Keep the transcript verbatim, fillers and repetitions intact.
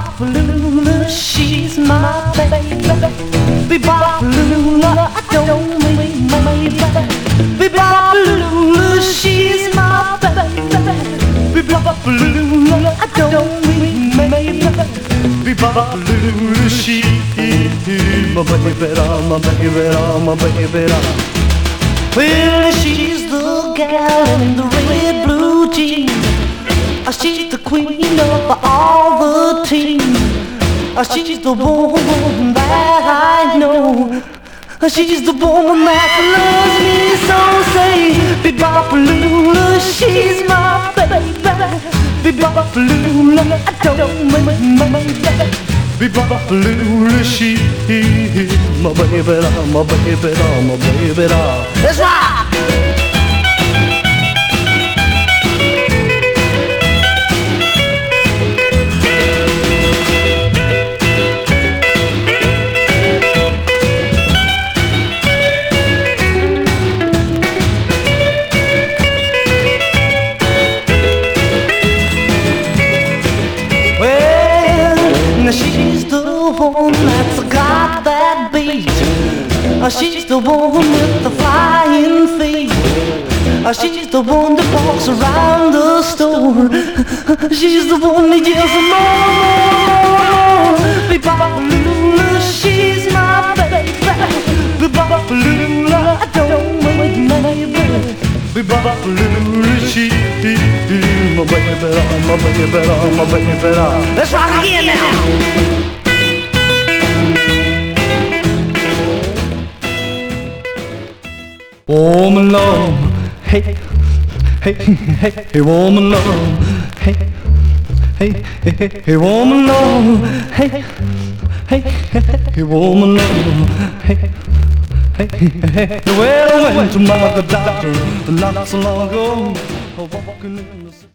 Bebop-a-lula, she's my baby. Bebop-a-lula, I don't mean maybe. Bebop-a-lula, she's my baby. Bebop-a-lula, I don't mean maybe. Bebop-a-lula, she's my baby, my baby, my baby. Well, she's the gal in the red blue jeans. She's the queen of all the team. She's the woman that I know. She's the woman that loves me so. Say, Bebop-a-lula, she's my baby. Bebop-a-lula, I don't mean my baby. Bebop-a-lula, she's my baby, my baby, my baby. Let's rock! She's the one that's got that beat. She's the one with the flying feet. She's the one that walks around the store. She's the one that yells more, more, more. Bebop-a-lula, she's my baby. Bebop-a-lula, I don't mean maybe. Bebop-a-lula, she's my baby, my baby, my baby. Let's rock again now. Woman love, hey, hey, hey, hey, woman love, hey, hey, hey, hey, hey, woman love, hey, hey, hey, hey, woman love, hey, hey, hey, hey. Well, I went to my doctor not so long ago, walking in the